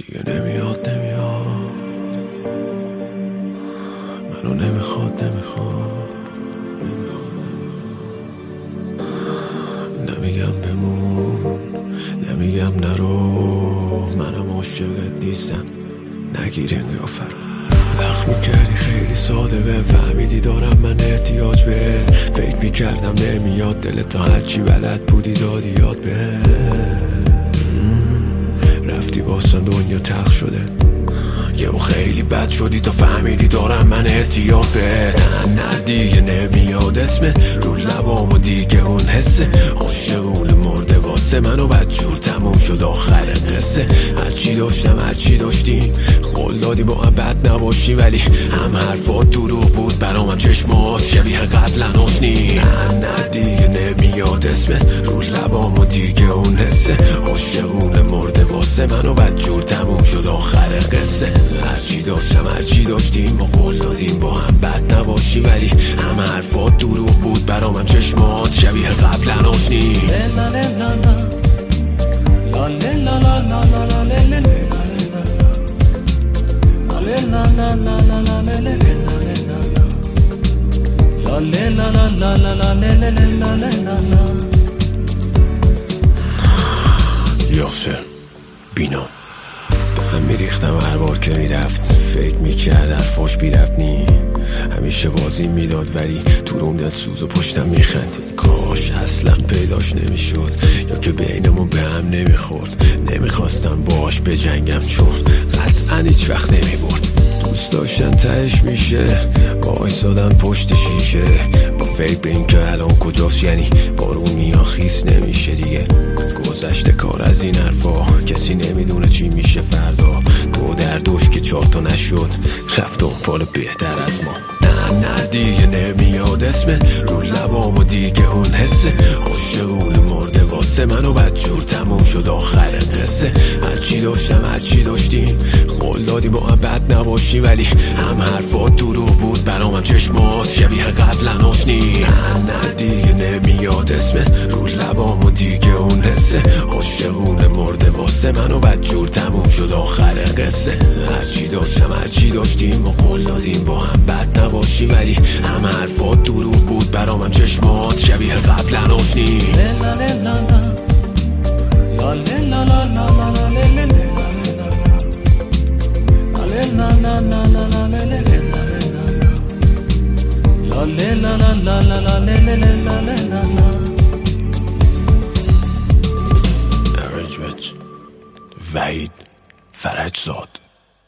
دیگه نمیاد منو نمیخواد نمیگم بمون، نمیگم نرو، منم عاشقت نیستم، نگیر این قیافه رو. وقت میکردی خیلی ساده بهم فهمیدی دارم من احتیاج بهت. فکر میکردم نمیاد دلت تا هرچی بلد بودی دادی یاد بهت. رفتی واسم دنیا تلخ شده، یهو خیلی بد شدی تا فهمیدی دارم من احتیاج بهت. نه دیگه نمیاد اسم رو لبام و دیگه اون حسه عاشقونه مرده واسه منو بدجور تموم شد آخر قصه. هرچی داشتم هرچی داشتیم قول دادی با هم بد نباشی، ولی هم حرفات دروغ بود برام، هم چشمات شبیه قبلا آشنی. نه دیگه نمیاد اسم رو لبام و دیگه اون حسه عاشقونه مرده واسه منو بدجور تموم شد آخر قصه. هرچی داشتم هرچی داشتیم و قول دادیم با هم بد نباشی، ولی هم حرفات دروغ بود برام، هم چشمات شبیه قبلا آشنی. یاسر بینا هم میریختم هر بار که میرفت، فکر میکرد حرفاش بی ربط نی، همیشه بازی میداد ولی تو روم دل سوز و پشتم میخندید. کاش اصلا پیداش نمیشد یا که بینمون به هم نمیخورد. نمیخواستم باش بجنگم چون قطعا هیچ وقت نمیبرد. دوست داشتن تهش میشه وایسادن پشت شیشه، با فکر به این که الان کجاست، یعنی بارون میاد خیس نمیشه دیگه. گذشته کار از این حرفا، کسی نمیدونه چی میشه فردا. دو در دوش که 4 تا نشد رفت دنبال بهتر از ما. نه دیگه نمیاد اسم رو لبام و دیگه اون حسه عاشقونه مرده واسه منو بدجور تموم شد آخر قصه. هرچی داشتم هرچی داشتیم قول دادی با هم بد نباشی، ولی هم حرفات دروغ بود برام، هم چشمات شبیه قبلا آشنی. نه دیگه نمیاد اسم رو لبام و دیگه اون حسه عاشقونه مرده واسه منو بدجور تموم شد آخر قصه. هرچی داشتم هرچی داشتیم و قول دادیم با هم بد نباشی، ولی هم حرفات دروغ بود برام، هم چشمات شبیه قبلا آشنی. Arrangement وحید فرجزاد.